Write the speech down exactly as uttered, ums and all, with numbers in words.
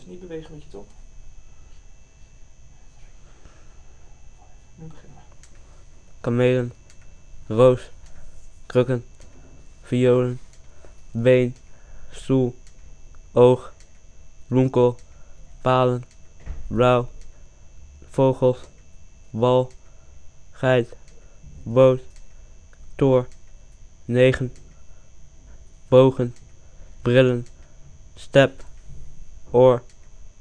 Niet bewegen met je tong. Nu beginnen we. Kamelen, roos, krukken, violen, been, stoel, oog, bloemkool, palen, blauw, vogels, wal, geit, boot, toor, negen, bogen, brillen, step, oor,